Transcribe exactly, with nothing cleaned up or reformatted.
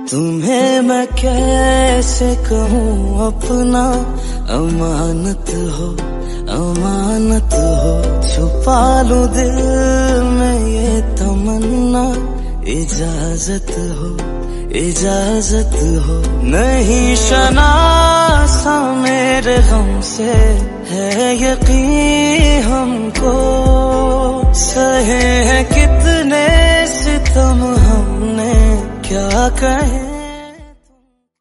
तुम्हें मैं कैसे कहूँ अपना, अमानत हो अमानत हो। छुपा लूं दिल में ये तमन्ना, इजाजत हो इजाजत हो। नहीं शनासा मेरे गम से है यकीन हमको, सहे हैं कितने सितम हमने क्या कहें।